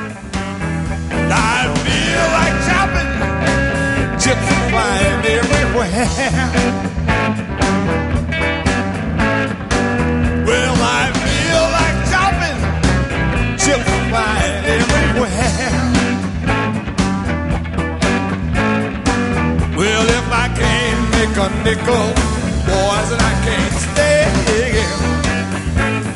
I feel like chopping chips flying everywhere. Well, I feel like chopping chips flying everywhere. Well, if I can't make a nickel, boys, and I can't stay here.